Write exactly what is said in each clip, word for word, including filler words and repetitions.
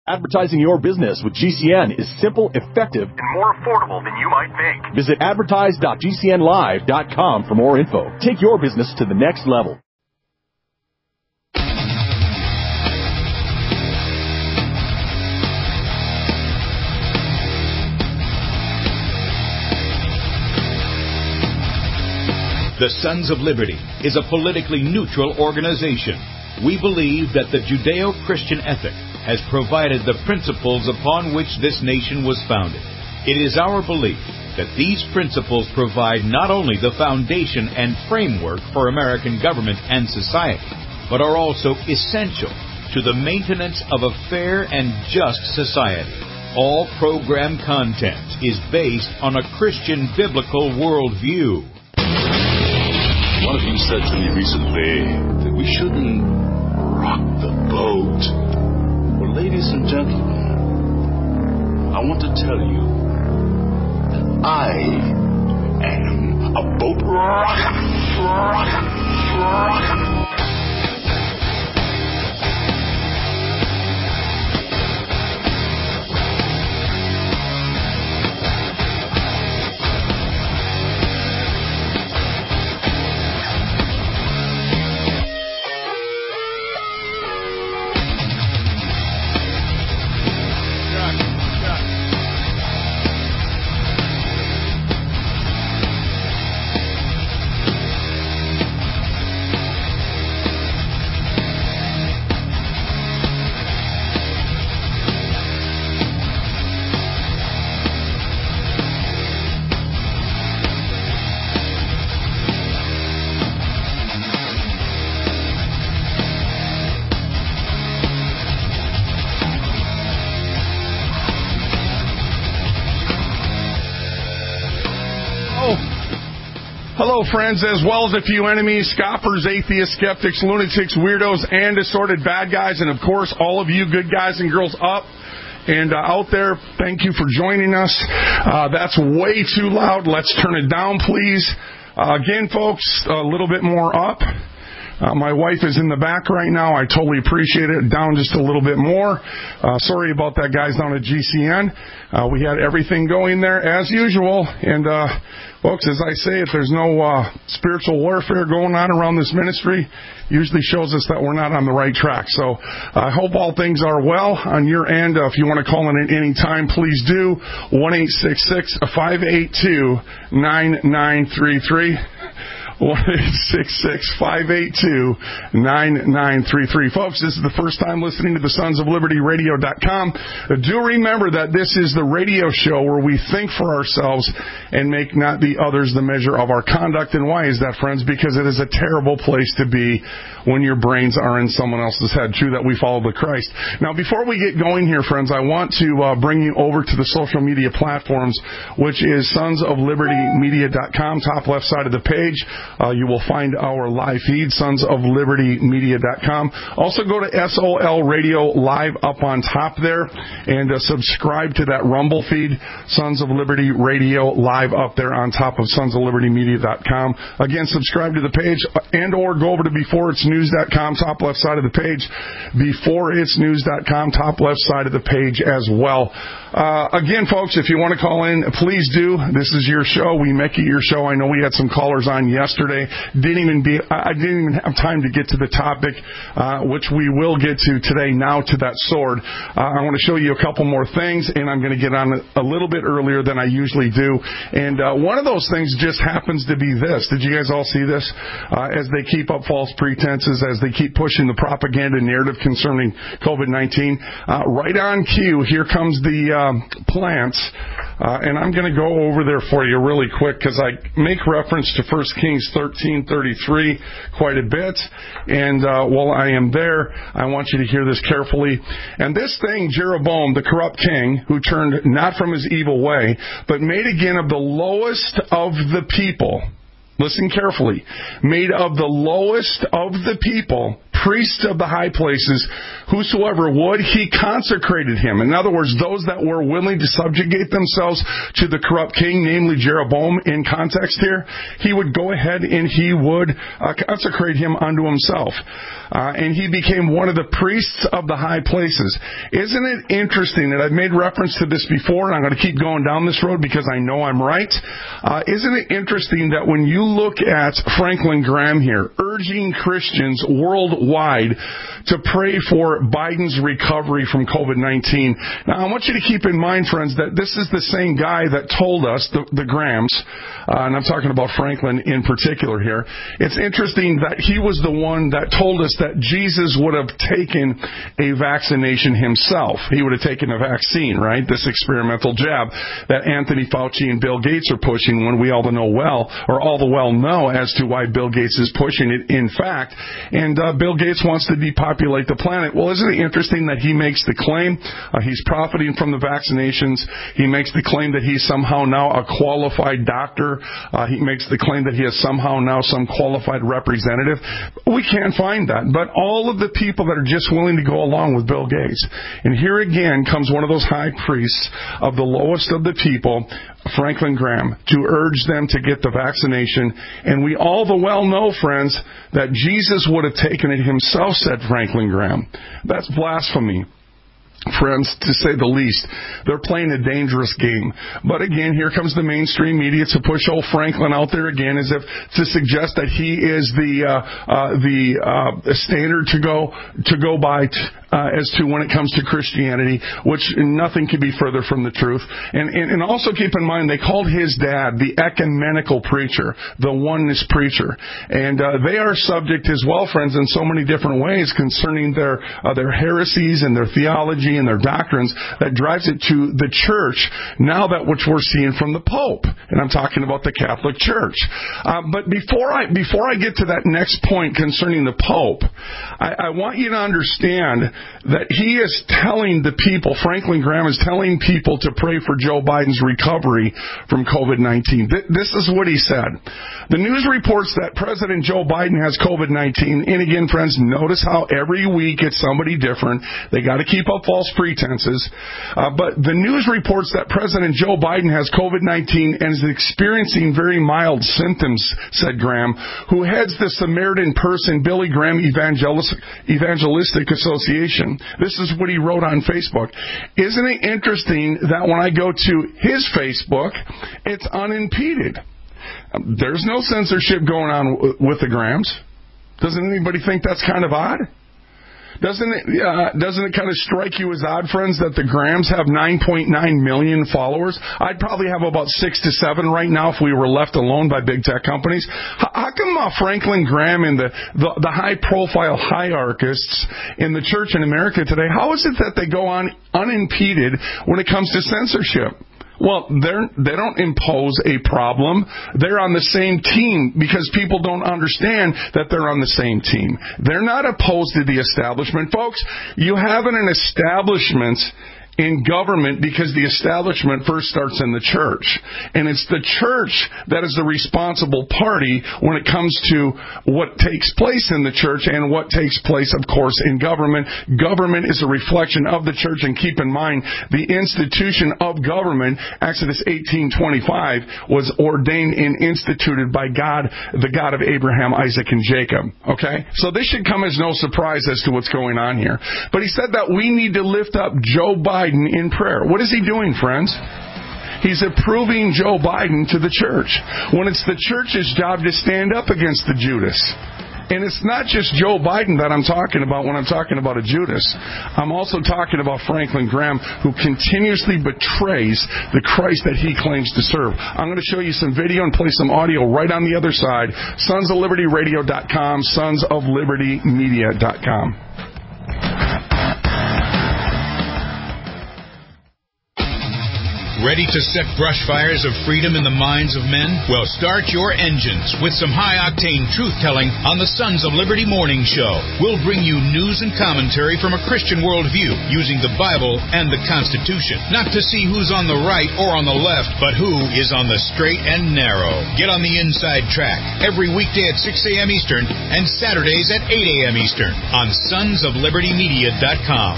Advertising your business with G C N is simple, effective, and more affordable than you might think. Visit advertise dot g c n live dot com for more info. Take your business to the next level. The Sons of Liberty is a politically neutral organization. We believe that the Judeo-Christian ethic has provided the principles upon which this nation was founded. It is our belief that these principles provide not only the foundation and framework for American government and society, but are also essential to the maintenance of a fair and just society. All program content is based on a Christian biblical worldview. One of you said to me recently that we shouldn't rock the boat. Well, ladies and gentlemen, I want to tell you that I am a boat rocker. Rocker. Rocker. Hello, friends, as well as a few enemies, scoffers, atheists, skeptics, lunatics, weirdos, and assorted bad guys, and, of course, all of you good guys and girls up and uh, out there. Thank you for joining us. Uh, that's way too loud. Let's turn it down, please. Uh, again, folks, a little bit more up. Uh, my wife is in the back right now. I totally appreciate it. Down just a little bit more. Uh, sorry about that, guys, down at G C N. Uh, we had everything going there as usual. And, uh, folks, as I say, if there's no uh, spiritual warfare going on around this ministry, usually shows us that we're not on the right track. So I hope all things are well on your end. Uh, if you want to call in at any time, please do. one eight six six, five eight two, nine nine three three. one eight six six, five eight two, nine nine three three. Folks, this is the first time listening to the Sons of Liberty Radio dot com. Do remember that this is the radio show where we think for ourselves and make not the others the measure of our conduct. And why is that, friends? Because it is a terrible place to be when your brains are in someone else's head. True that we follow the Christ. Now, before we get going here, friends, I want to uh, bring you over to the social media platforms, which is Sons of Liberty Media dot com, top left side of the page. Uh, you will find our live feed, Sons of Liberty Media dot com. Also go to S O L Radio Live up on top there and uh, subscribe to that Rumble feed, Sons of Liberty Radio Live up there on top of Sons of Liberty Media dot com. Again, subscribe to the page and or go over to Before It's News dot com, top left side of the page, Before It's News dot com, top left side of the page as well. Uh, again, folks, if you want to call in, please do. This is your show. We make it your show. I know we had some callers on yesterday. Didn't even be, I didn't even have time to get to the topic, uh, which we will get to today, now to that sword. Uh, I want to show you a couple more things, and I'm going to get on a little bit earlier than I usually do. And uh, one of those things just happens to be this. Did you guys all see this? Uh, as they keep up false pretenses, as they keep pushing the propaganda narrative concerning COVID nineteen, uh, right on cue, here comes the um, plants. Uh, and I'm going to go over there for you really quick because I make reference to First Kings thirteen thirty-three quite a bit. And uh, while I am there, I want you to hear this carefully. And this thing, Jeroboam, the corrupt king, who turned not from his evil way, but made again of the lowest of the people, listen carefully, made of the lowest of the people priests of the high places, whosoever would, he consecrated him. In other words, those that were willing to subjugate themselves to the corrupt king, namely Jeroboam in context here, he would go ahead and he would uh, consecrate him unto himself. Uh, and he became one of the priests of the high places. Isn't it interesting that I've made reference to this before, and I'm going to keep going down this road because I know I'm right. Uh, isn't it interesting that when you look at Franklin Graham here, urging Christians worldwide to pray for Biden's recovery from COVID nineteen. Now, I want you to keep in mind, friends, that this is the same guy that told us, the, the Grahams, uh, and I'm talking about Franklin in particular here. It's interesting that he was the one that told us that Jesus would have taken a vaccination himself. He would have taken a vaccine, right? This experimental jab that Anthony Fauci and Bill Gates are pushing, when we all know well, or all the well know as to why Bill Gates is pushing it, in fact. And uh, Bill Gates wants to depopulate the planet. Well, isn't it interesting that he makes the claim uh, he's profiting from the vaccinations? He makes the claim that he's somehow now a qualified doctor. Uh, he makes the claim that he is somehow now some qualified representative. We can't find that. But all of the people that are just willing to go along with Bill Gates. And here again comes one of those high priests of the lowest of the people, Franklin Graham, to urge them to get the vaccination. And we all the well know, friends, that Jesus would have taken it himself, said Franklin Graham. That's blasphemy, friends, to say the least. They're playing a dangerous game. But again, here comes the mainstream media to push old Franklin out there again, as if to suggest that he is the uh, uh, the uh, standard to go to go by t- uh, as to when it comes to Christianity, which nothing could be further from the truth. And, and and also keep in mind, they called his dad the ecumenical preacher, the oneness preacher, and uh, they are subject as well, friends, in so many different ways concerning their uh, their heresies and their theology and their doctrines that drives it to the church, now that which we're seeing from the Pope. And I'm talking about the Catholic Church. Uh, but before I before I get to that next point concerning the Pope, I, I want you to understand that he is telling the people, Franklin Graham is telling people to pray for Joe Biden's recovery from COVID nineteen. Th- this is what he said. The news reports that President Joe Biden has COVID nineteen. And again, friends, notice how every week it's somebody different. They got to keep up false pretenses. Uh, but the news reports that President Joe Biden has COVID nineteen and is experiencing very mild symptoms, said Graham, who heads the Samaritan Person Billy Graham Evangelis- Evangelistic Association. This is what he wrote on Facebook. Isn't it interesting that when I go to his Facebook, it's unimpeded? There's no censorship going on with the Grahams. Doesn't anybody think that's kind of odd? Doesn't it, uh, doesn't it kind of strike you as odd, friends, that the Grahams have nine point nine million followers? I'd probably have about six to seven right now if we were left alone by big tech companies. How, how come uh, Franklin Graham and the, the, the high-profile hierarchists in the church in America today, how is it that they go on unimpeded when it comes to censorship? Well, they're, they don't impose a problem. They're on the same team because people don't understand that they're on the same team. They're not opposed to the establishment. Folks, you have an establishment in government because the establishment first starts in the church. And it's the church that is the responsible party when it comes to what takes place in the church and what takes place, of course, in government. Government is a reflection of the church, and keep in mind, the institution of government, Exodus eighteen twenty-five, was ordained and instituted by God, the God of Abraham, Isaac, and Jacob. Okay? So this should come as no surprise as to what's going on here. But he said that we need to lift up Joe Biden in prayer. What is he doing, friends? He's approving Joe Biden to the church when it's the church's job to stand up against the Judas. And it's not just Joe Biden that I'm talking about when I'm talking about a Judas. I'm also talking about Franklin Graham, who continuously betrays the Christ that he claims to serve. I'm going to show you some video and play some audio right on the other side. sons of liberty radio dot com, sons of liberty media dot com. Ready to set brush fires of freedom in the minds of men? Well, start your engines with some high-octane truth-telling on the Sons of Liberty Morning Show. We'll bring you news and commentary from a Christian worldview using the Bible and the Constitution. Not to see who's on the right or on the left, but who is on the straight and narrow. Get on the inside track every weekday at six a.m. Eastern and Saturdays at eight a.m. Eastern on sons of liberty media dot com.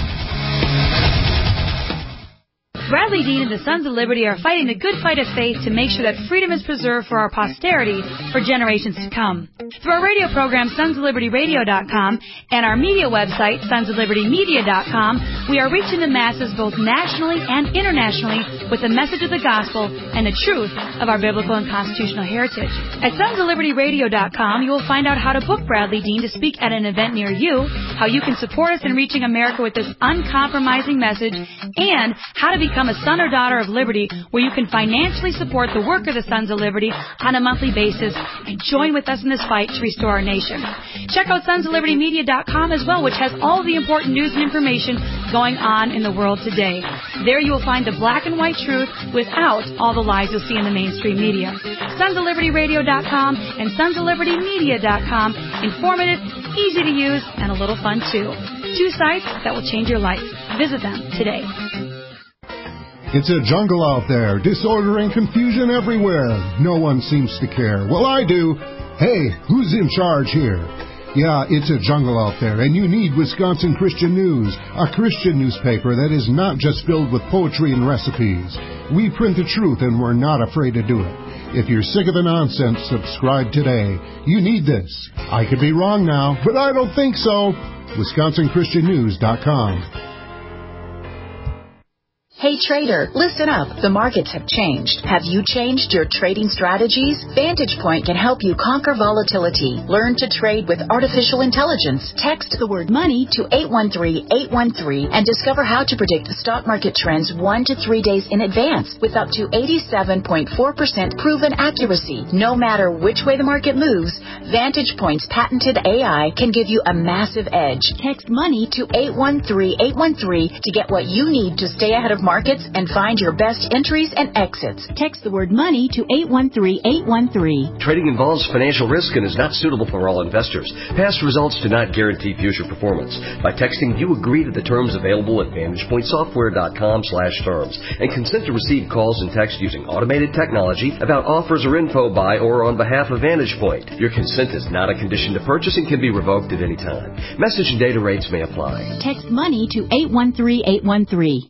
Bradley Dean and the Sons of Liberty are fighting the good fight of faith to make sure that freedom is preserved for our posterity for generations to come. Through our radio program, sons of liberty radio dot com, and our media website, sons of liberty media dot com, we are reaching the masses both nationally and internationally with the message of the gospel and the truth of our biblical and constitutional heritage. At sons of liberty radio dot com, you will find out how to book Bradley Dean to speak at an event near you, how you can support us in reaching America with this uncompromising message, and how to become Become a son or daughter of liberty, where you can financially support the work of the Sons of Liberty on a monthly basis and join with us in this fight to restore our nation. Check out sons of liberty media dot com as well, which has all the important news and information going on in the world today. There you will find the black and white truth without all the lies you'll see in the mainstream media. sons of liberty radio dot com and sons of liberty media dot com. Informative, easy to use, and a little fun too. Two sites that will change your life. Visit them today. It's a jungle out there, disorder and confusion everywhere. No one seems to care. Well, I do. Hey, who's in charge here? Yeah, it's a jungle out there, and you need Wisconsin Christian News, a Christian newspaper that is not just filled with poetry and recipes. We print the truth, and we're not afraid to do it. If you're sick of the nonsense, subscribe today. You need this. I could be wrong now, but I don't think so. Wisconsin Christian News dot com. Hey trader, listen up. The markets have changed. Have you changed your trading strategies? Vantage Point can help you conquer volatility. Learn to trade with artificial intelligence. Text the word money to eight one three, eight one three and discover how to predict the stock market trends one to three days in advance with up to eighty-seven point four percent proven accuracy. No matter which way the market moves, Vantage Point's patented A I can give you a massive edge. Text money to eight one three, eight one three to get what you need to stay ahead of markets and find your best entries and exits. Text the word money to eight one three, eight one three. Trading involves financial risk and is not suitable for all investors. Past results do not guarantee future performance. By texting, you agree to the terms available at vantage point software dot com slash terms and consent to receive calls and text using automated technology about offers or info by or on behalf of Vantage Point. Your consent is not a condition to purchase and can be revoked at any time. Message and data rates may apply. Text money to eight one three, eight one three.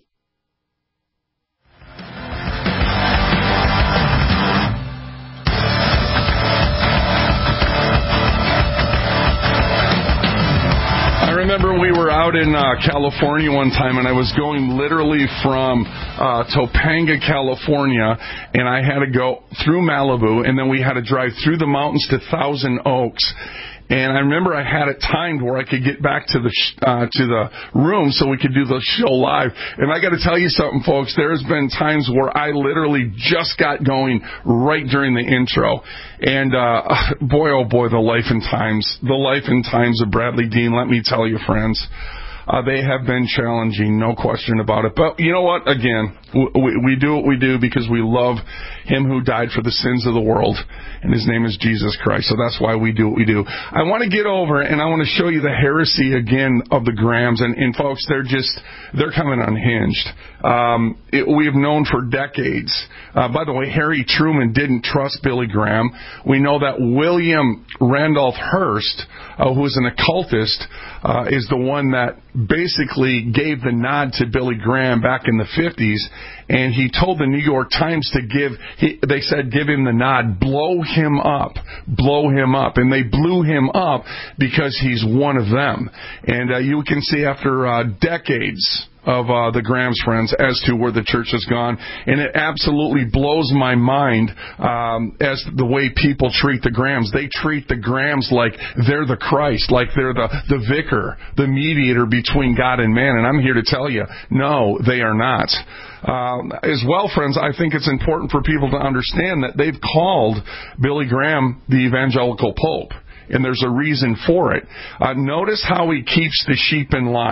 I remember we were out in uh, California one time, and I was going literally from uh, Topanga, California, and I had to go through Malibu, and then we had to drive through the mountains to Thousand Oaks. And I remember I had it timed where I could get back to the sh- uh, to the room so we could do the show live. And I got to tell you something, folks. There's been times where I literally just got going right during the intro. And uh, boy, oh boy, the life and times, the life and times of Bradley Dean. Let me tell you, friends. Uh, they have been challenging, no question about it. But you know what? Again, we, we do what we do because we love him who died for the sins of the world, and his name is Jesus Christ. So that's why we do what we do. I want to get over, and I want to show you the heresy again of the Grahams. And, and folks, they're just, they're coming unhinged. Um, it, we have known for decades. Uh, by the way, Harry Truman didn't trust Billy Graham. We know that William Randolph Hearst, uh, who is an occultist, uh, is the one that basically gave the nod to Billy Graham back in the fifties, and he told the New York Times to give, he, they said, give him the nod, blow him up, blow him up, and they blew him up because he's one of them. And uh, you can see after uh, decades of uh, the Grahams, friends, as to where the church has gone. And it absolutely blows my mind um, as the way people treat the Grahams. They treat the Grahams like they're the Christ, like they're the, the vicar, the mediator between God and man. And I'm here to tell you, no, they are not. Um, as well, friends, I think it's important for people to understand that they've called Billy Graham the evangelical pope. And there's a reason for it. Uh, notice how he keeps the sheep in line.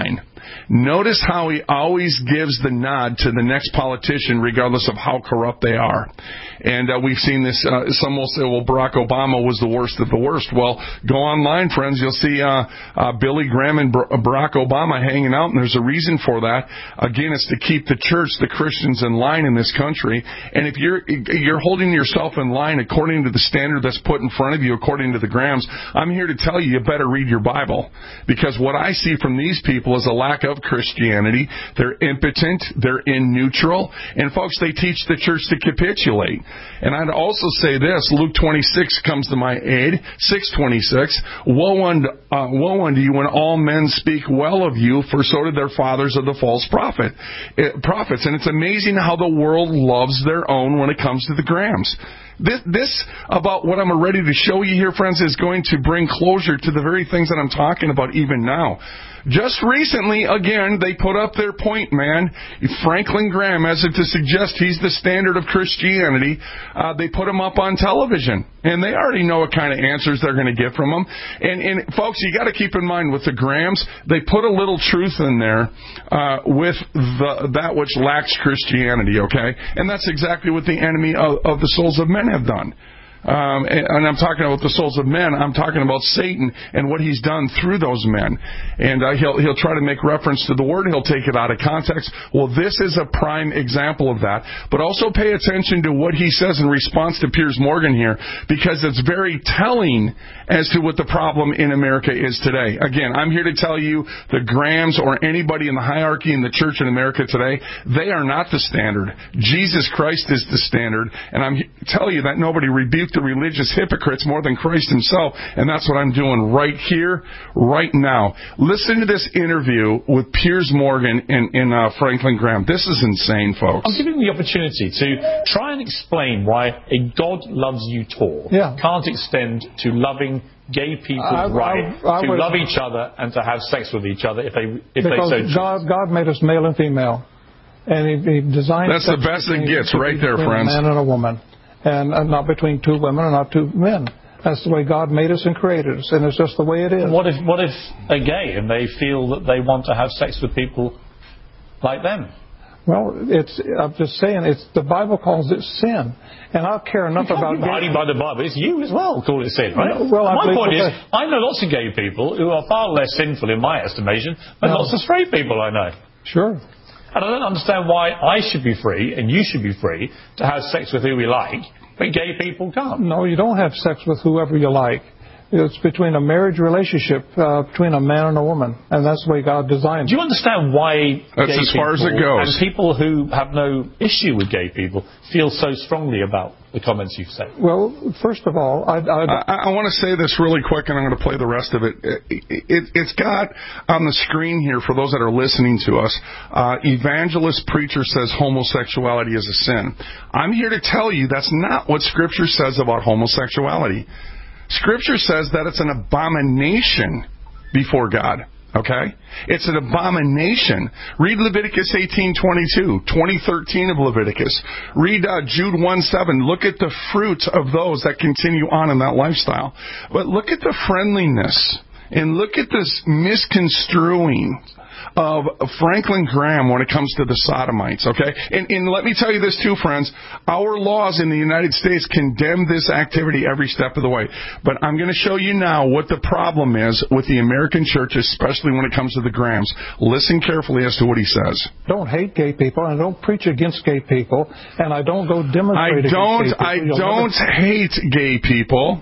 Notice how he always gives the nod to the next politician, regardless of how corrupt they are. And uh, we've seen this. Uh, some will say, well, Barack Obama was the worst of the worst. Well, go online, friends. You'll see uh, uh, Billy Graham and Bar- Barack Obama hanging out, and there's a reason for that. Again, it's to keep the church, the Christians, in line in this country. And if you're you're holding yourself in line according to the standard that's put in front of you, according to the Grahams, I'm here to tell you, you better read your Bible. Because what I see from these people is a lack of Christianity. They're impotent. They're in neutral. And, folks, they teach the church to capitulate. And I'd also say this, Luke twenty-six comes to my aid, six twenty-six, Woe unto, uh, woe unto you when all men speak well of you, for so did their fathers of the false prophet, it, prophets. And it's amazing how the world loves their own when it comes to the Grahams. This, this about what I'm ready to show you here, friends, is going to bring closure to the very things that I'm talking about even now. Just recently, again, they put up their point man, Franklin Graham, as if to suggest he's the standard of Christianity. Uh, they put him up on television, and they already know what kind of answers they're going to get from him. And, and folks, you got to keep in mind with the Grahams, they put a little truth in there uh, with the, that which lacks Christianity, okay? And that's exactly what the enemy of, of the souls of men have done. Um, and, and I'm talking about the souls of men. I'm talking about Satan and what he's done through those men. And uh, he'll he'll try to make reference to the word. He'll take it out of context. Well, this is a prime example of that. But also pay attention to what he says in response to Piers Morgan here, because it's very telling as to what the problem in America is today. Again, I'm here to tell you the Grahams or anybody in the hierarchy in the church in America today, they are not the standard. Jesus Christ is the standard. And I'm here to tell you that nobody rebuked the religious hypocrites more than Christ himself, and that's what I'm doing right here, right now. Listen to this interview with Piers Morgan and, and uh, Franklin Graham. This is insane, folks. I'm giving you the opportunity to try and explain why a God loves you tour yeah. can't extend to loving gay people's I, right I, I to would, love each other and to have sex with each other if they if because they so choose. God, God made us male and female, and He, he designed. That's the best it gets, right there, friends. A man and a woman. And uh, not between two women and not two men. That's the way God made us and created us, and it's just the way it is. What if what if they're gay and they feel that they want to have sex with people like them? Well, it's I'm just saying, it's the Bible calls it sin, and I care enough about. Abiding by the Bible, it's you as well call it sin, right? Well, I my point is, that. I know lots of gay people who are far less sinful in my estimation than no. lots of straight people I know. Sure. And I don't understand why I should be free and you should be free to have sex with who we like, but gay people can't. No, you don't have sex with whoever you like. It's between a marriage relationship uh, between a man and a woman, and that's the way God designed it. Do you understand why that's gay as far people as it goes. and people who have no issue with gay people feel so strongly about the comments you've said? Well, first of all, I, I, I, I want to say this really quick, and I'm going to play the rest of it. It, it. It's got on the screen here, for those that are listening to us, uh, evangelist preacher says homosexuality is a sin. I'm here to tell you that's not what Scripture says about homosexuality. Scripture says that it's an abomination before God. Okay? It's an abomination. Read Leviticus eighteen twenty-two, twenty thirteen of Leviticus. Read uh, Jude one seven. Look at the fruit of those that continue on in that lifestyle. But look at the friendliness and look at this misconstruing of Franklin Graham when it comes to the sodomites, okay? And, and let me tell you this too, friends. Our laws in the United States condemn this activity every step of the way. But I'm going to show you now what the problem is with the American church, especially when it comes to the Grahams. Listen carefully as to what he says. Don't hate gay people, and I don't preach against gay people, and I don't go demonstrate I don't, against gay people. I don't never... hate gay people.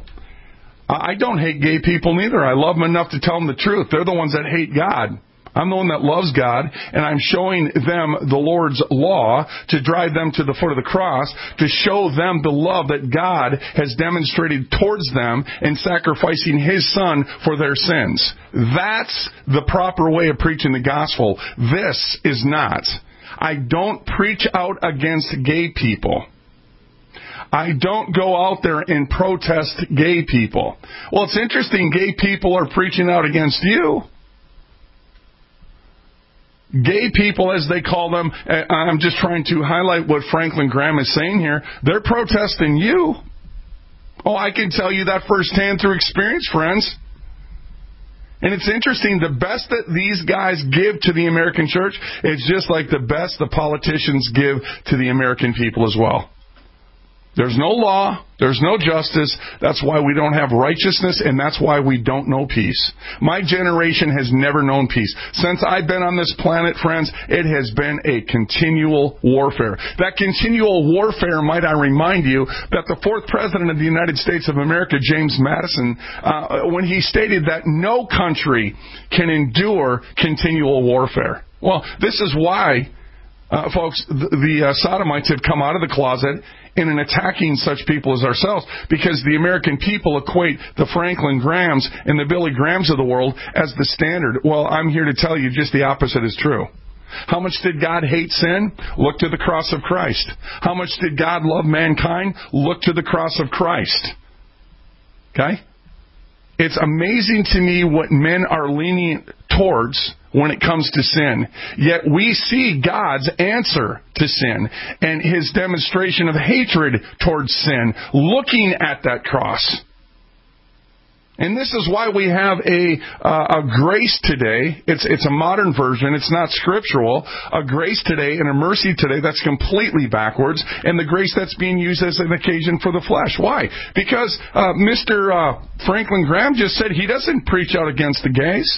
I don't hate gay people neither. I love them enough to tell them the truth. They're the ones that hate God. I'm the one that loves God, and I'm showing them the Lord's law to drive them to the foot of the cross, to show them the love that God has demonstrated towards them in sacrificing His Son for their sins. That's the proper way of preaching the gospel. This is not. I don't preach out against gay people. I don't go out there and protest gay people. Well, it's interesting, gay people are preaching out against you. Gay people, as they call them, I'm just trying to highlight what Franklin Graham is saying here, they're protesting you. Oh, I can tell you that firsthand through experience, friends. And it's interesting, the best that these guys give to the American church is just like the best the politicians give to the American people as well. There's no law. There's no justice. That's why we don't have righteousness, and that's why we don't know peace. My generation has never known peace. Since I've been on this planet, friends, it has been a continual warfare. That continual warfare, might I remind you, that the fourth president of the United States of America, James Madison, uh, when he stated that no country can endure continual warfare. Well, this is why, uh, folks, the, the uh, Sodomites have come out of the closet and in attacking such people as ourselves, because the American people equate the Franklin Grahams and the Billy Grahams of the world as the standard. Well, I'm here to tell you just the opposite is true. How much did God hate sin? Look to the cross of Christ. How much did God love mankind? Look to the cross of Christ. Okay? It's amazing to me what men are leaning towards when it comes to sin. Yet we see God's answer to sin and His demonstration of hatred towards sin looking at that cross. And this is why we have a uh, a grace today. It's it's a modern version. It's not scriptural. A grace today and a mercy today that's completely backwards. And the grace that's being used as an occasion for the flesh. Why? Because uh, Mister Uh, Franklin Graham just said he doesn't preach out against the gays.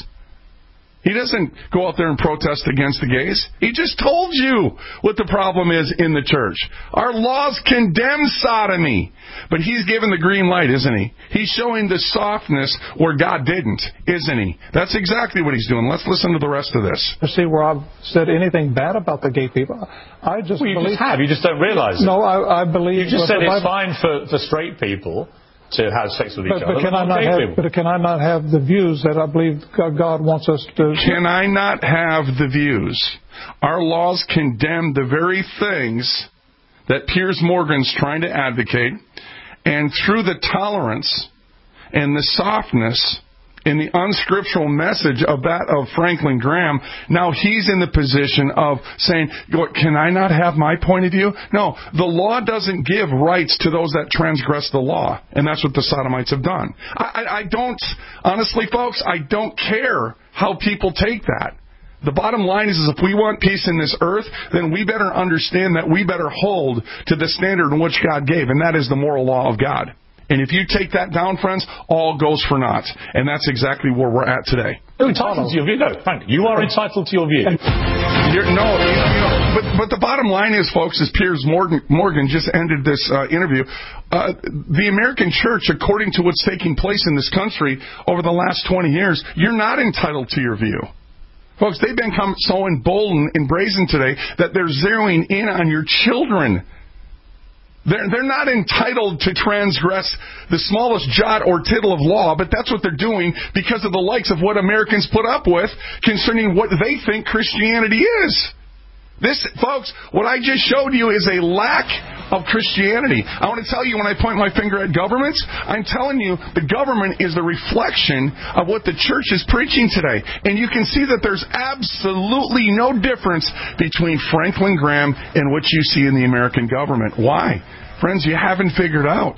He doesn't go out there and protest against the gays. He just told you what the problem is in the church. Our laws condemn sodomy. But he's given the green light, isn't he? He's showing the softness where God didn't, isn't he? That's exactly what he's doing. Let's listen to the rest of this. To see where I've said anything bad about the gay people. I just well, you believe... just have. You just don't realize it. No, I, I believe... You just said it's Bible... fine for, for straight people to have sex with each but, other. But can, I not have, but can I not have the views that I believe God wants us to... Can I not have the views? Our laws condemn the very things that Piers Morgan's trying to advocate, and through the tolerance and the softness and the unscriptural message of that of Franklin Graham, now he's in the position of saying, can I not have my point of view? No, the law doesn't give rights to those that transgress the law, and that's what the Sodomites have done. I, I, I don't, honestly, folks, I don't care how people take that. The bottom line is, is if we want peace in this earth, then we better understand that we better hold to the standard in which God gave, and that is the moral law of God. And if you take that down, friends, all goes for naught. And that's exactly where we're at today. You're entitled to your view. No, Frank, you are entitled to your view. You're, no, you know, you know, but, but the bottom line is, folks, as Piers Morgan, Morgan just ended this uh, interview, uh, the American church, according to what's taking place in this country over the last twenty years, you're not entitled to your view. Folks, they've become so emboldened and brazen today that they're zeroing in on your children. They're, they're not entitled to transgress the smallest jot or tittle of law, but that's what they're doing because of the likes of what Americans put up with concerning what they think Christianity is. This, folks, what I just showed you is a lack of Christianity. I want to tell you, when I point my finger at governments, I'm telling you the government is the reflection of what the church is preaching today. And you can see that there's absolutely no difference between Franklin Graham and what you see in the American government. Why? Friends, you haven't figured out.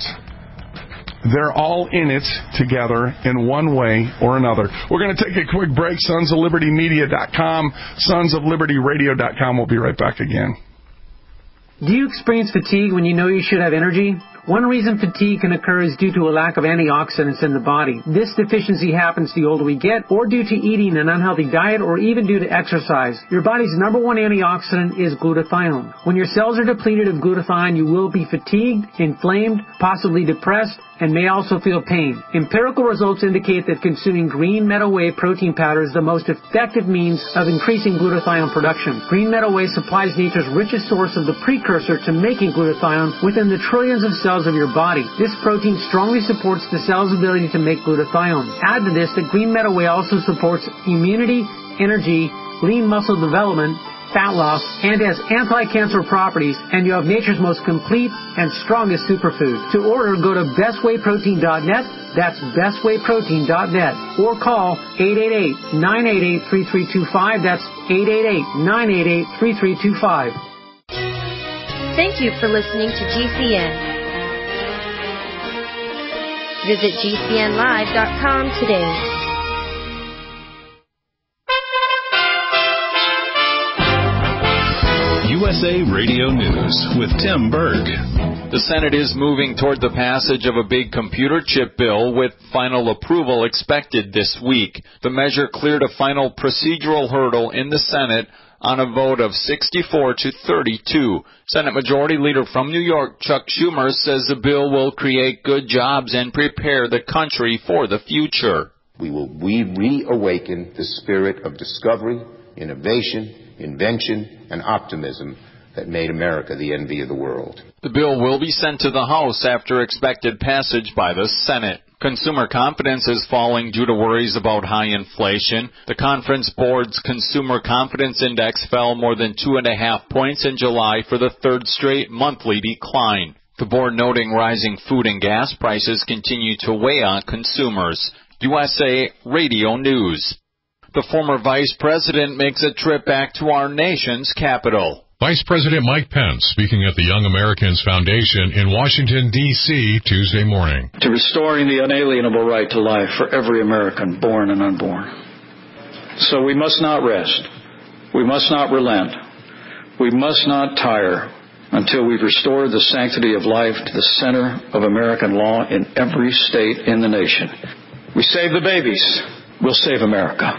They're all in it together in one way or another. We're going to take a quick break. Sons of Liberty Media dot com, Sons of Liberty Radio dot com. We'll be right back again. Do you experience fatigue when you know you should have energy? One reason fatigue can occur is due to a lack of antioxidants in the body. This deficiency happens the older we get, or due to eating an unhealthy diet, or even due to exercise. Your body's number one antioxidant is glutathione. When your cells are depleted of glutathione, you will be fatigued, inflamed, possibly depressed, and may also feel pain. Empirical results indicate that consuming green meadow whey protein powder is the most effective means of increasing glutathione production. Green meadow whey supplies nature's richest source of the precursor to making glutathione within the trillions of cells of your body. This protein strongly supports the cell's ability to make glutathione. Add to this that green meadow whey also supports immunity, energy, lean muscle development, fat loss, and has anti-cancer properties, and you have nature's most complete and strongest superfood. To order, go to best whey protein dot net, that's best whey protein dot net, or call eight eight eight, nine eight eight, three three two five, that's eight eight eight, nine eight eight, three three two five. Thank you for listening to G C N. Visit G C N live dot com today. U S A Radio News with Tim Berg. The Senate is moving toward the passage of a big computer chip bill with final approval expected this week. The measure cleared a final procedural hurdle in the Senate on a vote of sixty-four to thirty-two. Senate Majority Leader from New York, Chuck Schumer, says the bill will create good jobs and prepare the country for the future. We will we reawaken the spirit of discovery, innovation, invention, and optimism that made America the envy of the world. The bill will be sent to the House after expected passage by the Senate. Consumer confidence is falling due to worries about high inflation. The Conference Board's Consumer Confidence Index fell more than two and a half points in July for the third straight monthly decline. The board noting rising food and gas prices continue to weigh on consumers. U S A Radio News. The former vice president makes a trip back to our nation's capital. Vice President Mike Pence speaking at the Young Americans Foundation in Washington, D C Tuesday morning. To restoring the unalienable right to life for every American, born and unborn. So we must not rest. We must not relent. We must not tire until we've restored the sanctity of life to the center of American law in every state in the nation. We save the babies. We'll save America.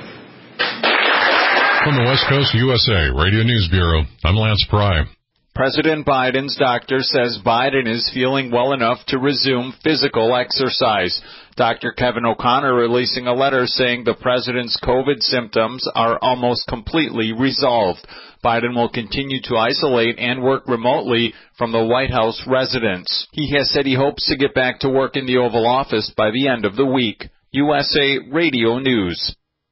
From the West Coast U S A Radio News Bureau, I'm Lance Pry. President Biden's doctor says Biden is feeling well enough to resume physical exercise. Doctor Kevin O'Connor releasing a letter saying the president's COVID symptoms are almost completely resolved. Biden will continue to isolate and work remotely from the White House residence. He has said he hopes to get back to work in the Oval Office by the end of the week. U S A Radio News.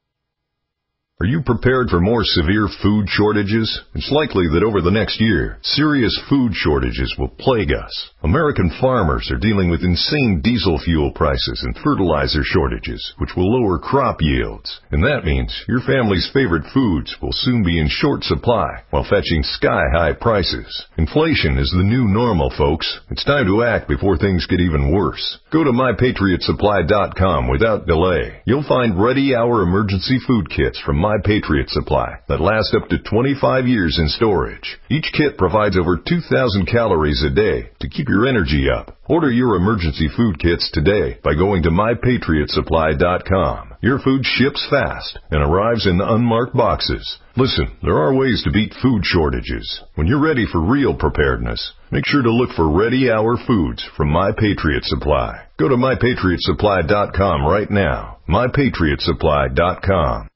Are you prepared for more severe food shortages? It's likely that over the next year, serious food shortages will plague us. American farmers are dealing with insane diesel fuel prices and fertilizer shortages, which will lower crop yields. And that means your family's favorite foods will soon be in short supply while fetching sky-high prices. Inflation is the new normal, folks. It's time to act before things get even worse. Go to my patriot supply dot com without delay. You'll find ready-hour emergency food kits from My Patriot Supply that last up to twenty-five years in storage. Each kit provides over two thousand calories a day to keep your energy up. Order your emergency food kits today by going to my patriot supply dot com. Your food ships fast and arrives in unmarked boxes. Listen, there are ways to beat food shortages. When you're ready for real preparedness, make sure to look for Ready Hour Foods from My Patriot Supply. Go to my patriot supply dot com right now. my patriot supply dot com.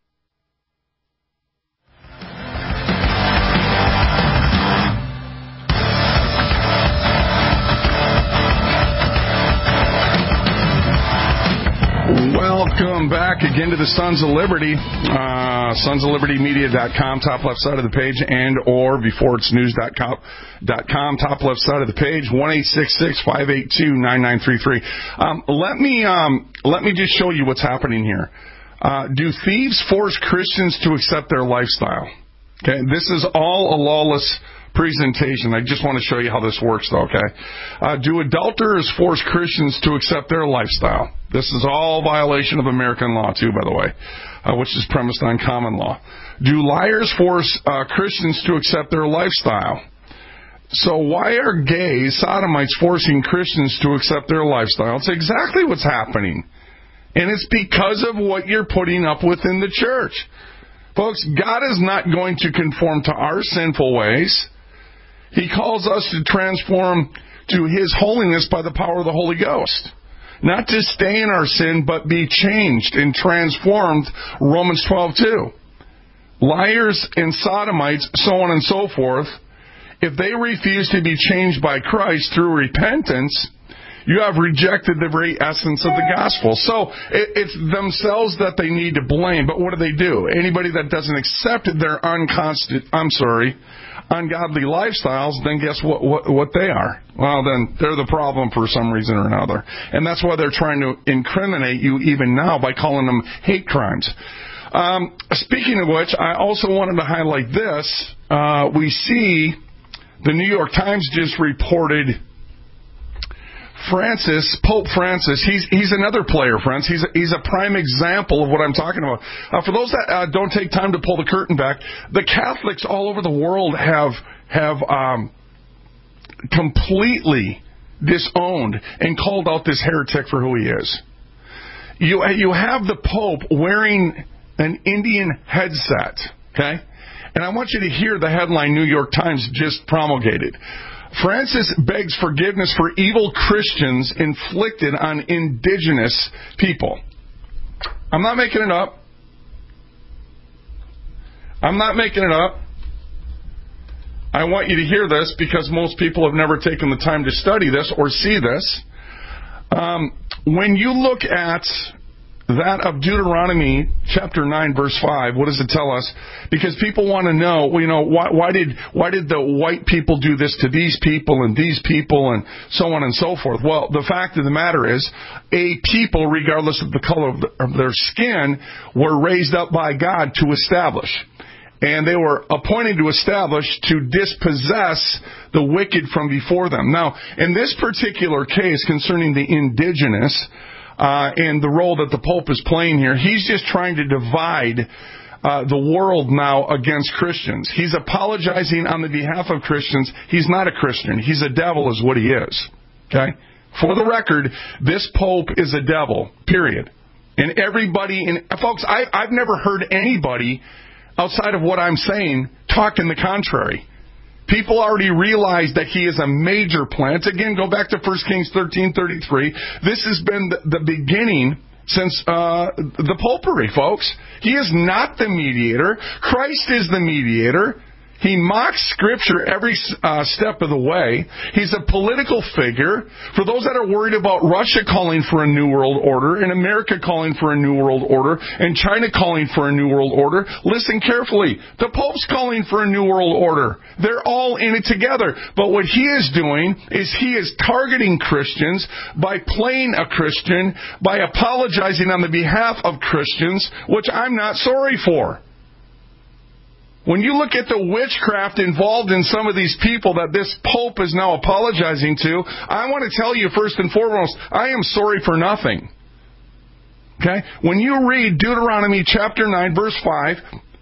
Welcome back again to the Sons of Liberty, uh, sons of liberty media dot com, top left side of the page, and or before it's news dot com, top left side of the page, one eight six six, five eight two, nine nine three three. Um, let me um, let me just show you what's happening here. Uh, do thieves force Christians to accept their lifestyle? Okay, this is all a lawless presentation. I just want to show you how this works, though, okay? Uh, do adulterers force Christians to accept their lifestyle? This is all violation of American law, too, by the way, uh, which is premised on common law. Do liars force uh, Christians to accept their lifestyle? So why are gay sodomites forcing Christians to accept their lifestyle? It's exactly what's happening. And it's because of what you're putting up with in the church. Folks, God is not going to conform to our sinful ways. He calls us to transform to His holiness by the power of the Holy Ghost. Not to stay in our sin, but be changed and transformed, Romans twelve two. Liars and sodomites, so on and so forth, if they refuse to be changed by Christ through repentance, you have rejected the very essence of the gospel. So it's themselves that they need to blame. But what do they do? Anybody that doesn't accept their unconstant, I'm sorry, ungodly lifestyles, then guess what, what what they are? Well, then they're the problem for some reason or another. And that's why they're trying to incriminate you even now by calling them hate crimes. Um, speaking of which, I also wanted to highlight this. Uh, we see the New York Times just reported Francis, Pope Francis, he's he's another player, friends. He's a, he's a prime example of what I'm talking about. Uh, for those that uh, don't take time to pull the curtain back, the Catholics all over the world have have um, completely disowned and called out this heretic for who he is. You, you have the Pope wearing an Indian headset, okay? And I want you to hear the headline New York Times just promulgated. Francis begs forgiveness for evil Christians inflicted on indigenous people. I'm not making it up. I'm not making it up. I want you to hear this because most people have never taken the time to study this or see this. Um, when you look at that of Deuteronomy chapter nine, verse five, what does it tell us? Because people want to know, well, you know, why, why did why did the white people do this to these people and these people and so on and so forth? Well, the fact of the matter is, a people, regardless of the color of, the, of their skin, were raised up by God to establish. And they were appointed to establish, to dispossess the wicked from before them. Now, in this particular case concerning the indigenous, Uh, and the role that the Pope is playing here, he's just trying to divide uh, the world now against Christians. He's apologizing on the behalf of Christians. He's not a Christian. He's a devil is what he is. Okay? For the record, this Pope is a devil, period. And everybody, and folks, I, I've never heard anybody outside of what I'm saying talk in the contrary. People already realize that he is a major plant. Again, go back to First Kings thirteen thirty-three. This has been the, the beginning since uh, the popery, folks. He is not the mediator. Christ is the mediator. He mocks Scripture every uh, step of the way. He's a political figure. For those that are worried about Russia calling for a new world order, and America calling for a new world order, and China calling for a new world order, listen carefully. The Pope's calling for a new world order. They're all in it together. But what he is doing is he is targeting Christians by playing a Christian, by apologizing on the behalf of Christians, which I'm not sorry for. When you look at the witchcraft involved in some of these people that this Pope is now apologizing to, I want to tell you first and foremost, I am sorry for nothing. Okay? When you read Deuteronomy chapter nine, verse five,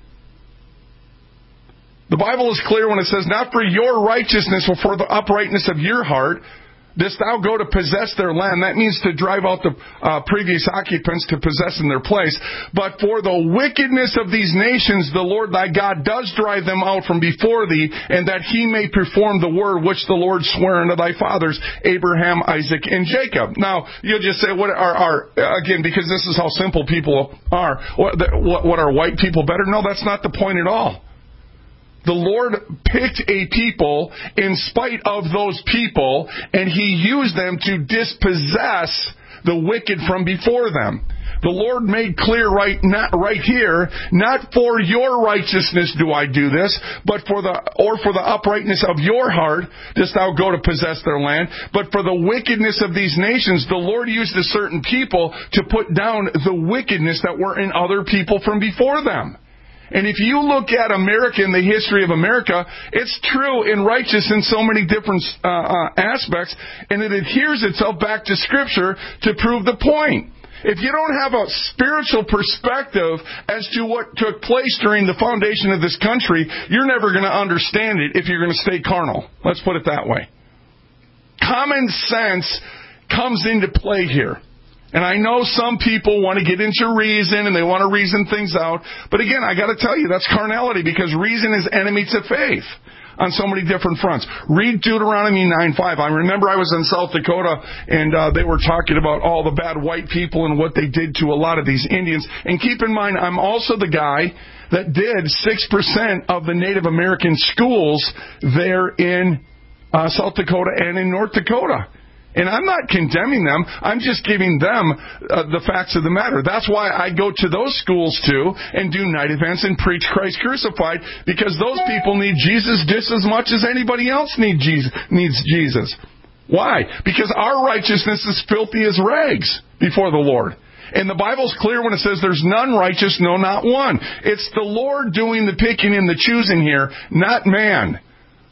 the Bible is clear when it says, "Not for your righteousness, but for the uprightness of your heart, dost thou go to possess their land." That means to drive out the uh, previous occupants to possess in their place. "But for the wickedness of these nations, the Lord thy God does drive them out from before thee, and that he may perform the word which the Lord sware unto thy fathers, Abraham, Isaac, and Jacob." Now, you'll just say, what are, are again, because this is how simple people are, what, what are white people better? No, that's not the point at all. The Lord picked a people in spite of those people, and he used them to dispossess the wicked from before them. The Lord made clear right not right here, not for your righteousness do I do this, but for the or for the uprightness of your heart dost thou go to possess their land. But for the wickedness of these nations, the Lord used a certain people to put down the wickedness that were in other people from before them. And if you look at America and the history of America, it's true and righteous in so many different uh, uh, aspects, and it adheres itself back to Scripture to prove the point. If you don't have a spiritual perspective as to what took place during the foundation of this country, you're never going to understand it if you're going to stay carnal. Let's put it that way. Common sense comes into play here. And I know some people want to get into reason and they want to reason things out. But again, I got to tell you, that's carnality, because reason is enemy to faith on so many different fronts. Read Deuteronomy nine five. I remember I was in South Dakota and uh, they were talking about all the bad white people and what they did to a lot of these Indians. And keep in mind, I'm also the guy that did six percent of the Native American schools there in uh, South Dakota and in North Dakota. And I'm not condemning them. I'm just giving them uh, the facts of the matter. That's why I go to those schools, too, and do night events and preach Christ crucified, because those people need Jesus just as much as anybody else need Jesus, needs Jesus. Why? Because our righteousness is filthy as rags before the Lord. And the Bible's clear when it says there's none righteous, no, not one. It's the Lord doing the picking and the choosing here, not man.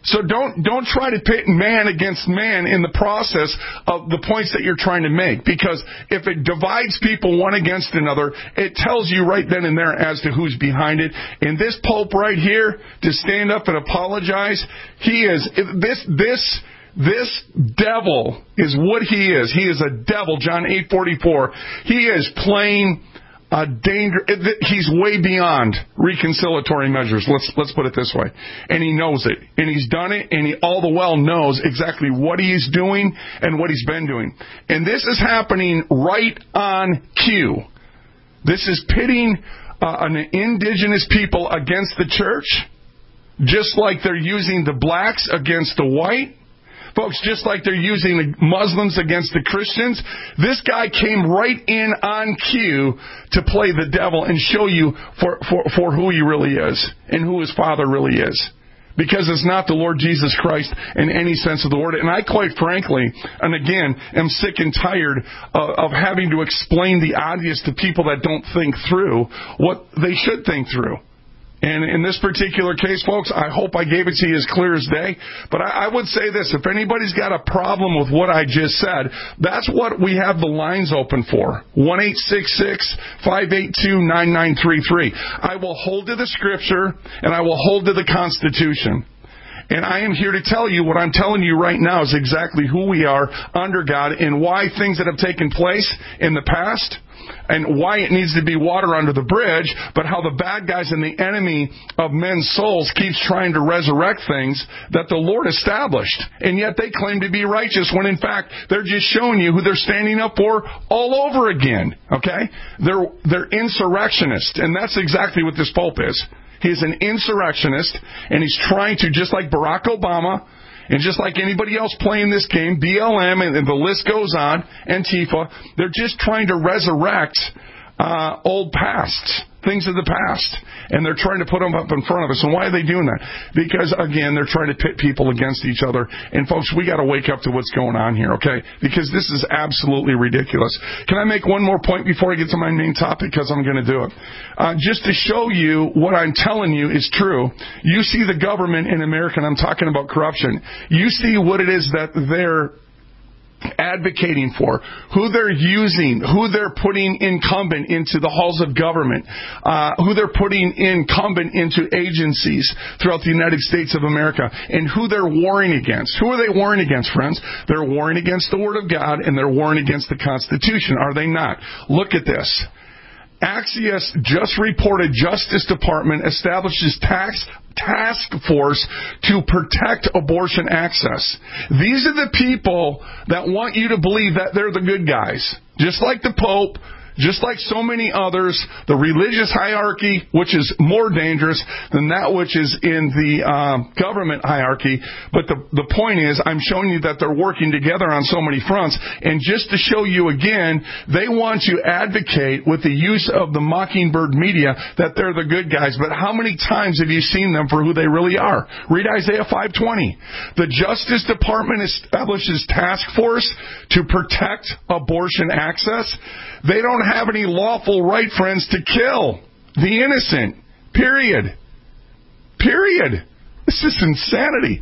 So don't don't try to pit man against man in the process of the points that you're trying to make, because if it divides people one against another, it tells you right then and there as to who's behind it. And this Pope right here, to stand up and apologize, he is this this this devil is what he is. He is a devil. John eight forty-four. He is playing a danger. He's way beyond reconciliatory measures. Let's let's put it this way. And he knows it. And he's done it. And he all the well knows exactly what he's doing and what he's been doing. And this is happening right on cue. This is pitting uh, an indigenous people against the church, just like they're using the blacks against the white. Folks, just like they're using the Muslims against the Christians, this guy came right in on cue to play the devil and show you for, for, for who he really is and who his father really is. Because it's not the Lord Jesus Christ in any sense of the word. And I quite frankly, and again, am sick and tired of, of having to explain the obvious to people that don't think through what they should think through. And in this particular case, folks, I hope I gave it to you as clear as day. But I, I would say this, if anybody's got a problem with what I just said, that's what we have the lines open for. one eight six six, five eight two, nine nine three three. I will hold to the Scripture, and I will hold to the Constitution. And I am here to tell you what I'm telling you right now is exactly who we are under God and why things that have taken place in the past and why it needs to be water under the bridge, but how the bad guys and the enemy of men's souls keeps trying to resurrect things that the Lord established. And yet they claim to be righteous when in fact they're just showing you who they're standing up for all over again. Okay? They're, they're insurrectionists. And that's exactly what this Pope is. He's an insurrectionist, and he's trying to, just like Barack Obama, and just like anybody else playing this game, B L M, and, and the list goes on, Antifa, they're just trying to resurrect uh, old pasts, things of the past. And they're trying to put them up in front of us. And why are they doing that? Because, again, they're trying to pit people against each other. And, folks, we got to wake up to what's going on here, okay? Because this is absolutely ridiculous. Can I make one more point before I get to my main topic? Because I'm going to do it. Uh, just to show you what I'm telling you is true, you see the government in America, and I'm talking about corruption. You see what it is that they're advocating for, who they're using, who they're putting incumbent into the halls of government, uh, who they're putting incumbent into agencies throughout the United States of America, and who they're warring against. Who are they warring against, friends? They're warring against the Word of God, and they're warring against the Constitution, are they not? Look at this. Axios just reported Justice Department establishes tax task force to protect abortion access. These are the people that want you to believe that they're the good guys. Just like the Pope, just like so many others, the religious hierarchy, which is more dangerous than that which is in the um, government hierarchy. But the, the point is, I'm showing you that they're working together on so many fronts. And just to show you again, they want to advocate with the use of the Mockingbird media that they're the good guys. But how many times have you seen them for who they really are? Read Isaiah five twenty. The Justice Department establishes task force to protect abortion access. They don't have any lawful right, friends, to kill the innocent. Period. Period. This is insanity.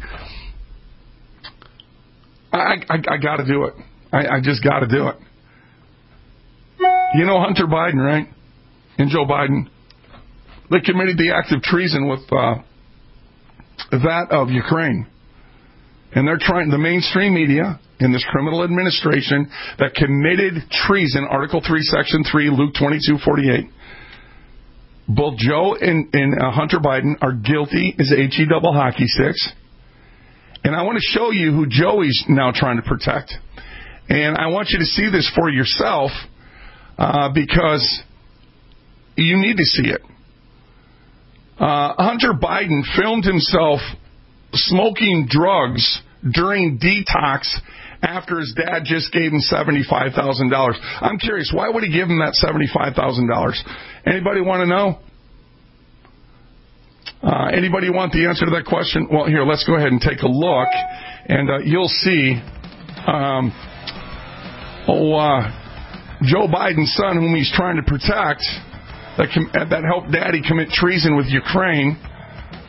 I, I, I got to do it. I, I just got to do it. You know Hunter Biden, right? And Joe Biden. They committed the act of treason with uh, that of Ukraine. And they're trying, the mainstream media in this criminal administration that committed treason, Article three, Section three, Luke twenty-two forty-eight. Both Joe and, and uh, Hunter Biden are guilty as H E double hockey sticks. And I want to show you who Joey's now trying to protect. And I want you to see this for yourself uh, because you need to see it. Uh, Hunter Biden filmed himself smoking drugs during detox after his dad just gave him seventy-five thousand dollars. I'm curious, why would he give him that seventy-five thousand dollars? Anybody want to know? Uh, anybody want the answer to that question? Well, here, let's go ahead and take a look, and uh, you'll see um, oh, uh, Joe Biden's son, whom he's trying to protect, that, com- that helped Daddy commit treason with Ukraine.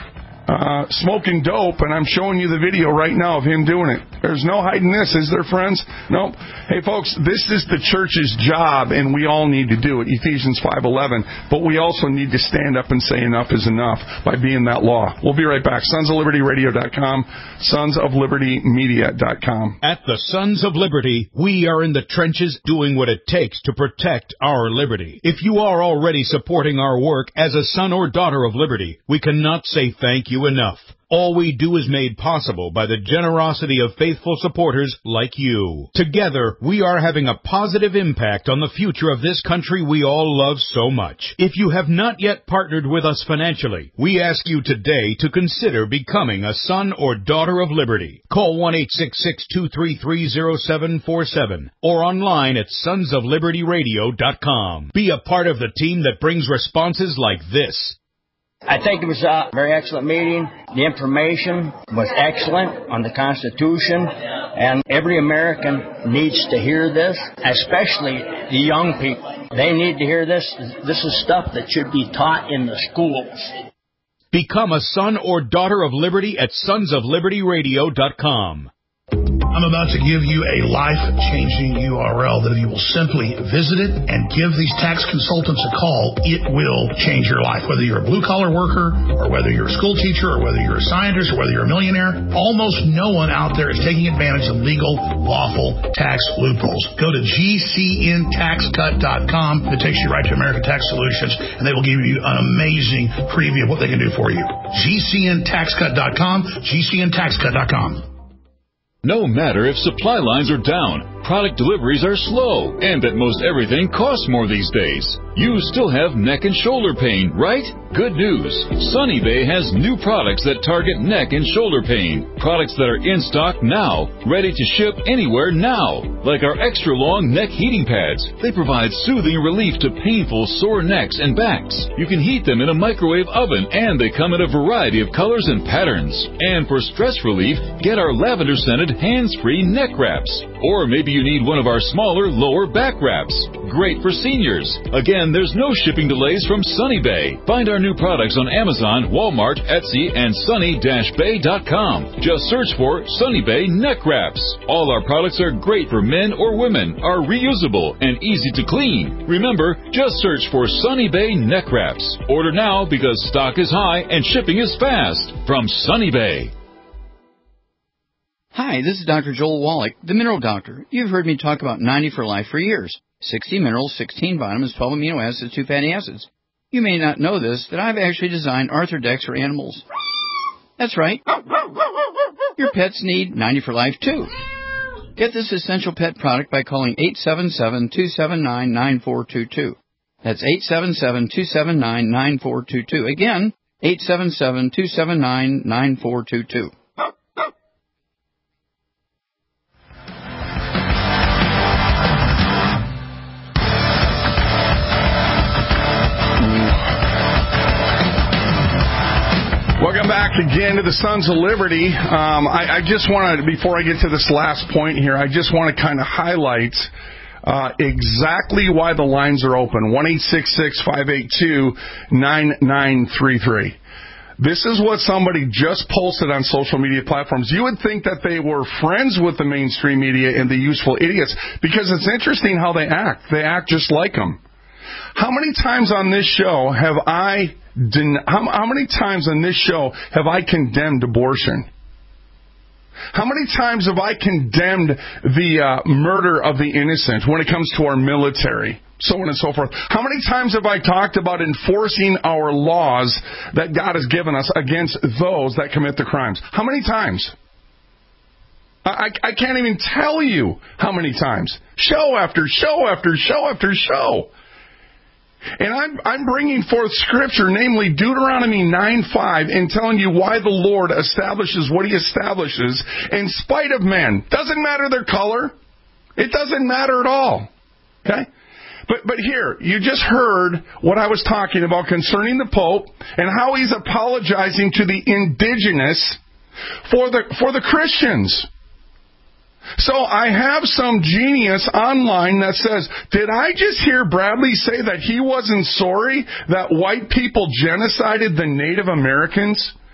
uh, smoking dope, and I'm showing you the video right now of him doing it. There's no hiding this, is there, friends? Nope. Hey, folks, this is the church's job, and we all need to do it, Ephesians five eleven. But we also need to stand up and say enough is enough by being that law. We'll be right back. sons of liberty radio dot com, sons of liberty media dot com. At the Sons of Liberty, we are in the trenches doing what it takes to protect our liberty. If you are already supporting our work as a son or daughter of liberty, we cannot say thank you enough. All we do is made possible by the generosity of faithful supporters like you. Together, we are having a positive impact on the future of this country we all love so much. If you have not yet partnered with us financially, we ask you today to consider becoming a son or daughter of liberty. Call one eight six six, two three three, zero seven four seven or online at sons of liberty radio dot com. Be a part of the team that brings responses like this. I think it was a very excellent meeting. The information was excellent on the Constitution, and every American needs to hear this, especially the young people. They need to hear this. This is stuff that should be taught in the schools. Become a son or daughter of liberty at sons of liberty radio dot com. I'm about to give you a life-changing U R L that if you will simply visit it and give these tax consultants a call, it will change your life. Whether you're a blue-collar worker or whether you're a school teacher or whether you're a scientist or whether you're a millionaire, almost no one out there is taking advantage of legal, lawful tax loopholes. Go to G C N tax cut dot com. It takes you right to American Tax Solutions, and they will give you an amazing preview of what they can do for you. G C N tax cut dot com, G C N tax cut dot com. No matter if supply lines are down, product deliveries are slow, and that most everything costs more these days, you still have neck and shoulder pain, right? Good news. Sunny Bay has new products that target neck and shoulder pain. Products that are in stock now, ready to ship anywhere now. Like our extra long neck heating pads. They provide soothing relief to painful sore necks and backs. You can heat them in a microwave oven, and they come in a variety of colors and patterns. And for stress relief, get our lavender scented hands-free neck wraps. Or maybe you need one of our smaller lower back wraps. Great for seniors. Again, there's no shipping delays from Sunny Bay. Find our new products on Amazon, Walmart, Etsy, and sunny dash bay dot com. Just search for Sunny Bay Neck Wraps. All our products are great for men or women, are reusable, and easy to clean. Remember, just search for Sunny Bay Neck Wraps. Order now because stock is high and shipping is fast. From Sunny Bay. Hi, this is Doctor Joel Wallach, the Mineral Doctor. You've heard me talk about ninety for Life for years. sixty minerals, sixteen vitamins, twelve amino acids, two fatty acids. You may not know this, that I've actually designed Arthrodex for animals. That's right. Your pets need ninety for Life, too. Get this essential pet product by calling eight seven seven, two seven nine, nine four two two. That's eight seven seven, two seven nine, nine four two two. Again, eight seven seven, two seven nine, nine four two two. Welcome back again to the Sons of Liberty. Um, I, I just want to, before I get to this last point here, I just want to kind of highlight uh, exactly why the lines are open. one eight six six, five eight two, nine nine three three. This is what somebody just posted on social media platforms. You would think that they were friends with the mainstream media and the useful idiots, because it's interesting how they act. They act just like them. How many times on this show have I den- how, how many times on this show have I condemned abortion? How many times have I condemned the uh, murder of the innocent when it comes to our military, so on and so forth? How many times have I talked about enforcing our laws that God has given us against those that commit the crimes? How many times? I, I can't even tell you how many times. Show after show after show after show. And I'm, I'm bringing forth Scripture, namely Deuteronomy nine five, and telling you why the Lord establishes what He establishes in spite of men. Doesn't matter their color. It doesn't matter at all. Okay? But but here, you just heard what I was talking about concerning the Pope and how he's apologizing to the indigenous for the for the Christians. So I have some genius online that says, did I just hear Bradley say that he wasn't sorry that white people genocided the Native Americans?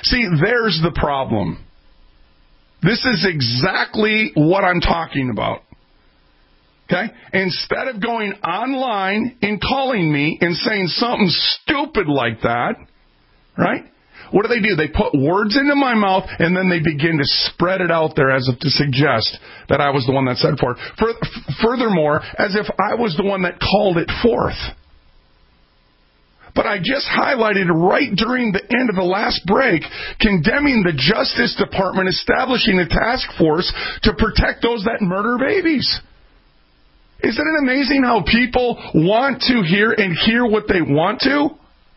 See, there's the problem. This is exactly what I'm talking about. Okay? Instead of going online and calling me and saying something stupid like that, right? What do they do? They put words into my mouth and then they begin to spread it out there as if to suggest that I was the one that said for it. Furthermore, as if I was the one that called it forth. But I just highlighted right during the end of the last break, condemning the Justice Department establishing a task force to protect those that murder babies. Isn't it amazing how people want to hear and hear what they want to?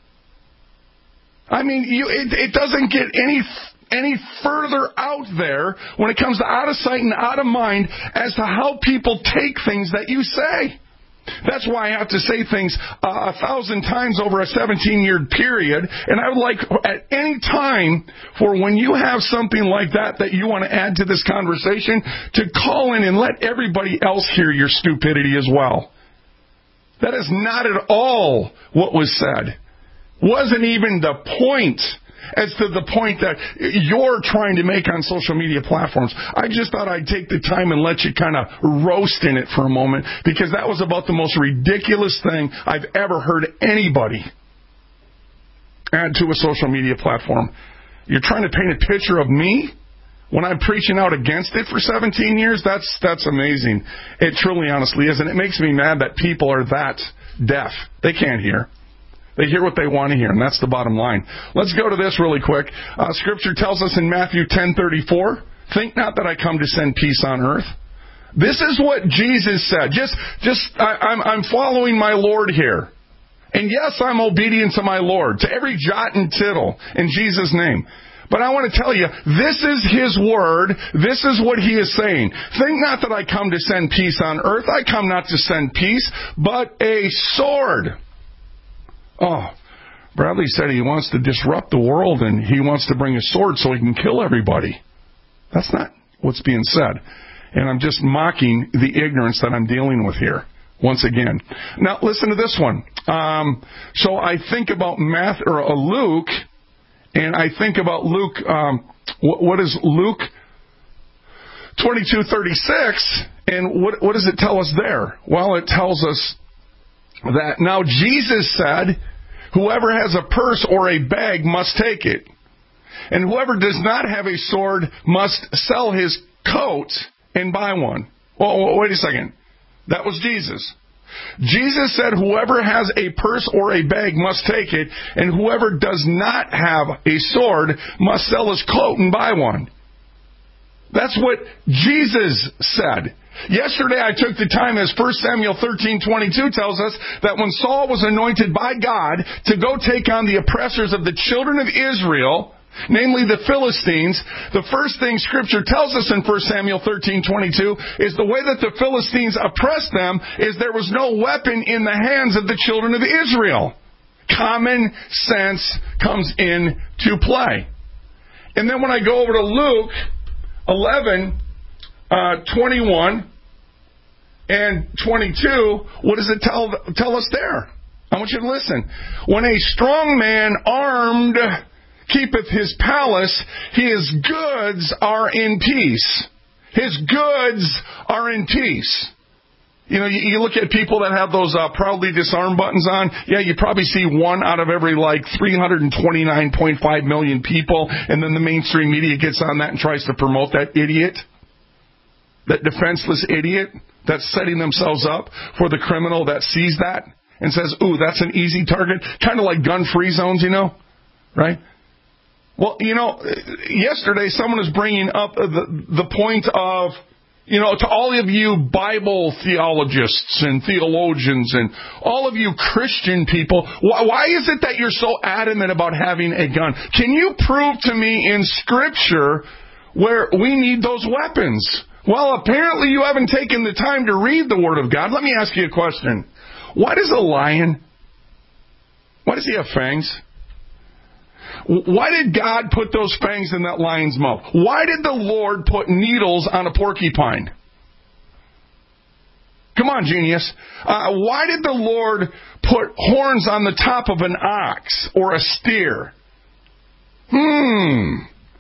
I mean, you, it, it doesn't get any any further out there when it comes to out of sight and out of mind as to how people take things that you say. That's why I have to say things uh, a thousand times over a seventeen-year period. And I would like at any time for when you have something like that that you want to add to this conversation to call in and let everybody else hear your stupidity as well. That is not at all what was said. Wasn't even the point as to the point that you're trying to make on social media platforms. I just thought I'd take the time and let you kind of roast in it for a moment, because that was about the most ridiculous thing I've ever heard anybody add to a social media platform. You're trying to paint a picture of me when I'm preaching out against it for seventeen years? That's that's amazing. It truly, honestly is. And it makes me mad that people are that deaf. They can't hear. They hear what they want to hear, and that's the bottom line. Let's go to this really quick. Uh, scripture tells us in Matthew ten thirty-four, think not that I come to send peace on earth. This is what Jesus said. Just, just I, I'm, I'm following my Lord here. And yes, I'm obedient to my Lord, to every jot and tittle in Jesus' name. But I want to tell you, this is His word. This is what He is saying. Think not that I come to send peace on earth. I come not to send peace, but a sword. Oh, Bradley said he wants to disrupt the world and he wants to bring a sword so he can kill everybody. That's not what's being said. And I'm just mocking the ignorance that I'm dealing with here, once again. Now, listen to this one. Um, so I think about Math, or uh, Luke, and I think about Luke, um, what, what is Luke twenty-two thirty-six, and what, what does it tell us there? Well, it tells us that now Jesus said, whoever has a purse or a bag must take it. And whoever does not have a sword must sell his coat and buy one. Well, wait a second. That was Jesus. Jesus said whoever has a purse or a bag must take it, and whoever does not have a sword must sell his coat and buy one. That's what Jesus said. Yesterday I took the time, as First Samuel thirteen twenty-two tells us, that when Saul was anointed by God to go take on the oppressors of the children of Israel, namely the Philistines, the first thing Scripture tells us in First Samuel thirteen twenty-two is the way that the Philistines oppressed them is there was no weapon in the hands of the children of Israel. Common sense comes into play. And then when I go over to Luke eleven, uh, twenty-one and twenty-two, what does it tell, tell us there? I want you to listen. When a strong man armed keepeth his palace, his goods are in peace. His goods are in peace. You know, you, you look at people that have those uh, proudly disarmed buttons on. Yeah, you probably see one out of every like three hundred twenty-nine point five million people, and then the mainstream media gets on that and tries to promote that idiot, that defenseless idiot that's setting themselves up for the criminal that sees that and says, ooh, that's an easy target. Kind of like gun-free zones, you know, right? Well, you know, yesterday someone was bringing up the, the point of, you know, to all of you Bible theologists and theologians and all of you Christian people, why, why is it that you're so adamant about having a gun? Can you prove to me in Scripture where we need those weapons? Well, apparently you haven't taken the time to read the Word of God. Let me ask you a question. Why does a lion, why does he have fangs? Why did God put those fangs in that lion's mouth? Why did the Lord put needles on a porcupine? Come on, genius. Uh, why did the Lord put horns on the top of an ox or a steer? Hmm.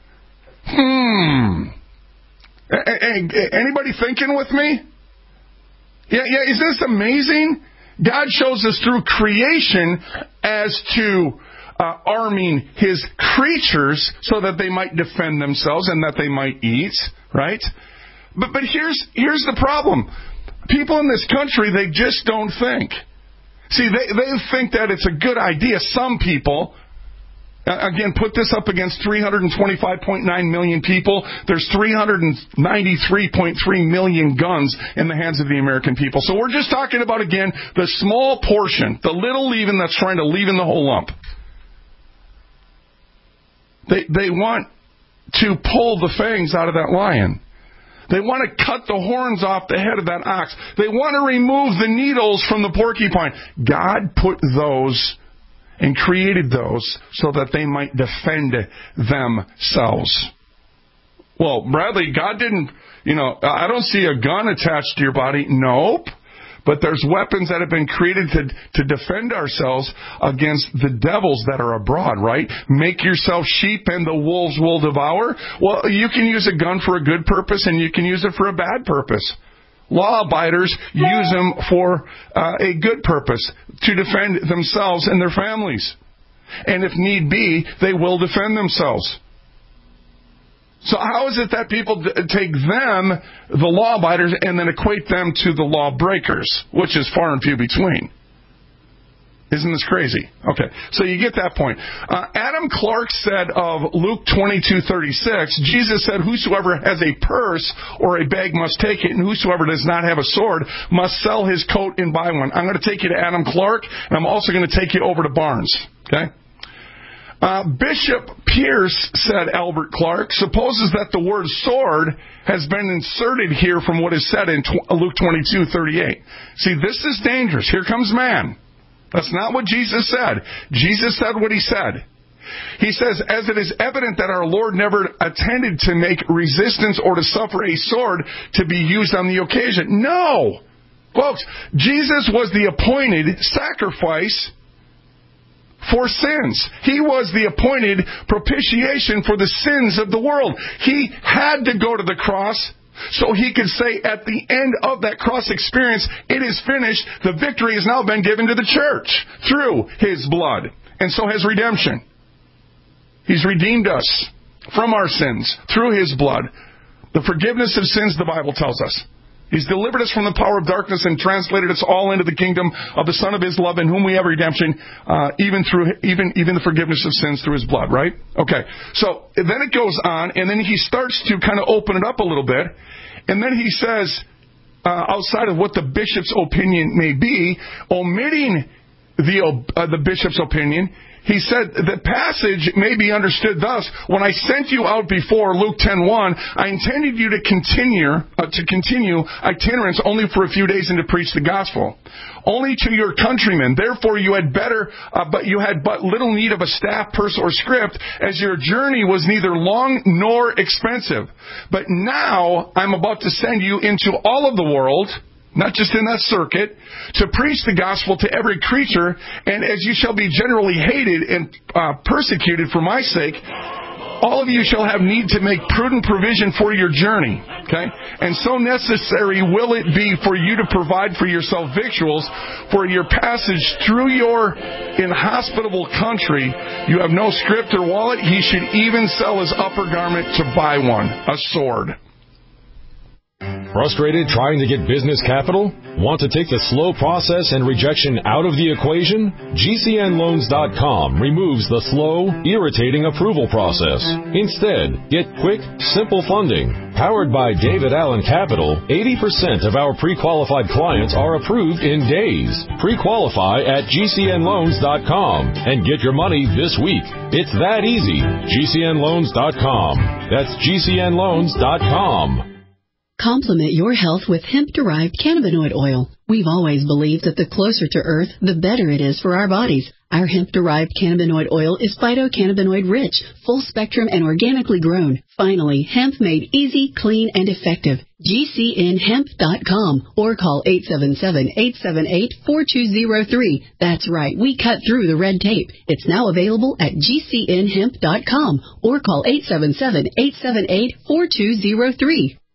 Hmm. Anybody thinking with me? Yeah, yeah. Is this amazing? God shows us through creation as to uh, arming His creatures so that they might defend themselves and that they might eat, right? But but here's here's the problem. People in this country, they just don't think. See, they, they think that it's a good idea. Some people, uh, again, put this up against three hundred twenty-five point nine million people. There's three hundred ninety-three point three million guns in the hands of the American people. So we're just talking about, again, the small portion, the little leaven that's trying to leaven the whole lump. They, they want to pull the fangs out of that lion. They want to cut the horns off the head of that ox. They want to remove the needles from the porcupine. God put those and created those so that they might defend themselves. Well, Bradley, God didn't, you know, I don't see a gun attached to your body. Nope. But there's weapons that have been created to, to defend ourselves against the devils that are abroad, right? Make yourself sheep and the wolves will devour. Well, you can use a gun for a good purpose and you can use it for a bad purpose. Law-abiders use them for uh, a good purpose, to defend themselves and their families. And if need be, they will defend themselves. So how is it that people d- take them, the law-abiders, and then equate them to the law-breakers, which is far and few between? Isn't this crazy? Okay, so you get that point. Uh, Adam Clark said of Luke twenty-two thirty-six, Jesus said, "Whosoever has a purse or a bag must take it, and whosoever does not have a sword must sell his coat and buy one." I'm going to take you to Adam Clark, and I'm also going to take you over to Barnes. Okay? Uh, Bishop Pierce, said Albert Clark, supposes that the word sword has been inserted here from what is said in tw- Luke twenty-two thirty-eight. See, this is dangerous. Here comes man. That's not what Jesus said. Jesus said what he said. He says, "As it is evident that our Lord never attended to make resistance or to suffer a sword to be used on the occasion." No! Folks, Jesus was the appointed sacrifice for sins. He was the appointed propitiation for the sins of the world. He had to go to the cross so he could say at the end of that cross experience, "It is finished. The victory has now been given to the church through his blood." And so has redemption. He's redeemed us from our sins through his blood. The forgiveness of sins, the Bible tells us. He's delivered us from the power of darkness and translated us all into the kingdom of the Son of his love, in whom we have redemption, uh, even through even even the forgiveness of sins through his blood, right? Okay. So then it goes on, and then he starts to kind of open it up a little bit, and then he says, uh, outside of what the bishop's opinion may be, omitting the uh, the bishop's opinion, he said, the passage may be understood thus: "When I sent you out before," Luke ten one, "I intended you to continue uh, to continue itinerance only for a few days and to preach the gospel only to your countrymen. Therefore you had better, uh, but you had but little need of a staff, purse, or script, as your journey was neither long nor expensive. But now I'm about to send you into all of the world," not just in that circuit, "to preach the gospel to every creature, and as you shall be generally hated and uh, persecuted for my sake, all of you shall have need to make prudent provision for your journey." Okay? "And so necessary will it be for you to provide for yourself victuals for your passage through your inhospitable country. You have no scrip or wallet. He should even sell his upper garment to buy one, a sword." Frustrated trying to get business capital? Want to take the slow process and rejection out of the equation? G C N loans dot com removes the slow, irritating approval process. Instead, get quick, simple funding. Powered by David Allen Capital, eighty percent of our pre-qualified clients are approved in days. Pre-qualify at G C N loans dot com and get your money this week. It's that easy. G C N loans dot com. That's G C N loans dot com. Complement your health with hemp-derived cannabinoid oil. We've always believed that the closer to Earth, the better it is for our bodies. Our hemp-derived cannabinoid oil is phytocannabinoid-rich, full-spectrum, and organically grown. Finally, hemp made easy, clean, and effective. G C N hemp dot com or call eight seven seven, eight seven eight, four two zero three. That's right, we cut through the red tape. It's now available at G C N hemp dot com or call eight seven seven, eight seven eight, four two zero three.